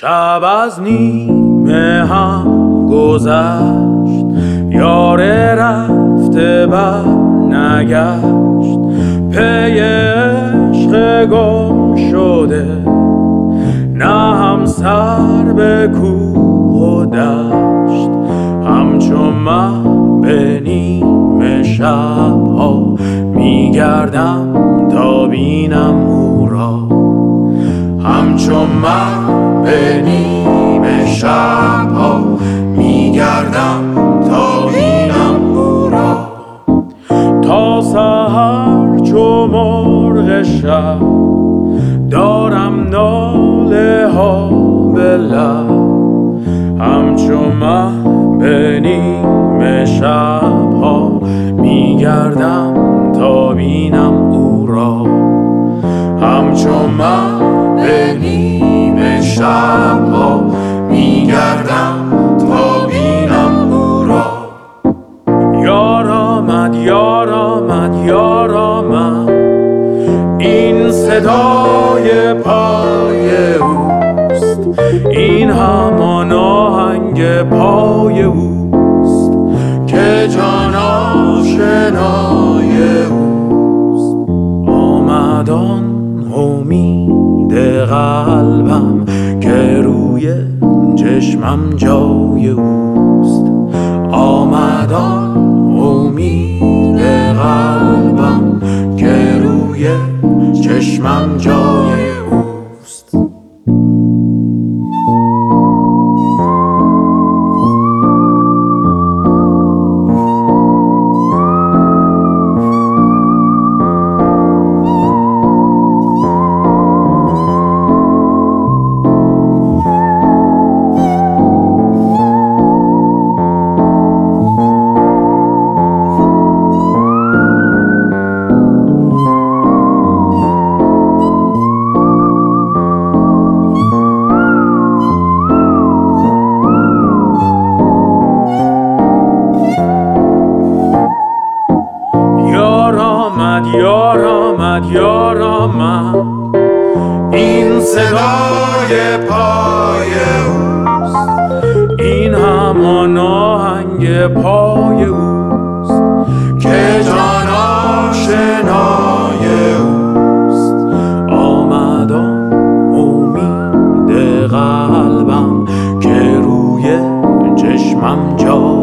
شب از نیمه هم گذشت، یار رفته بر نگشت، پی عشق گم شده، نه هم سر به کوه و دشت. همچون من به نیمه شبها میگردم تا بینم او را، همچون من به نیمه شبها میگردم تا بینم او را. تا سحر چو مرغ شب دارم ناله ها به لب، همچون من به نیمه شبها میگردم تا بینم او را، همچون من به نیمه شبها میگردم تا بینم او را. یار آمد، یار آمد، یار آمد، این صدای پای اوست، این همان آهنگ پای اوست که جان آشنای اوست. آمد آن امید قلبم که روی چشمم جای اوست، آمد آن امید قلبم که روی چشمم جای اوست. یار آمد، یار آمد، این صدای پای اوست، این همان آهنگ پای اوست که جان آشنای اوست. آمد آن امید قلبم که روی چشمم جای